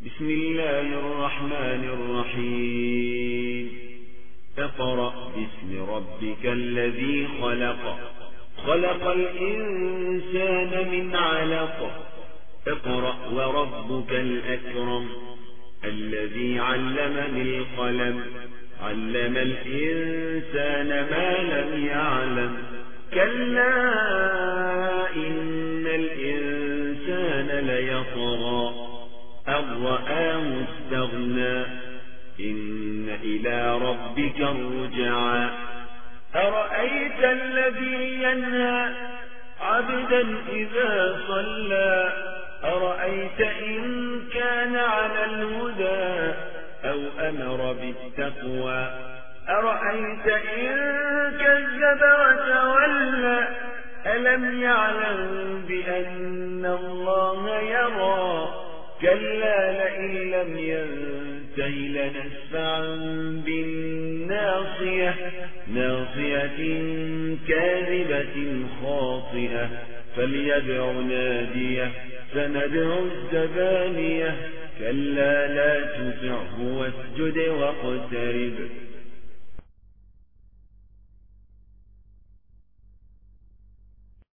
بسم الله الرحمن الرحيم اقرأ باسم ربك الذي خلق خلق الإنسان من علق اقرأ وربك الأكرم الذي علم بالقلم علم الإنسان ما لم يعلم كلا إن الإنسان ليطغى أن رآه استغنى إن إلى ربك الرجعى أرأيت الذي ينهى عبدا إذا صلى أرأيت إن كان على الهدى أو أمر بالتقوى أرأيت إن كذب وتولى ألم يعلم بأن الله يرى كلا لئن لم ينته لنسفعا بالناصية ناصية كاذبة خاطئة فليدع ناديه سندع الزبانية كلا لا تطعه واسجد واقترب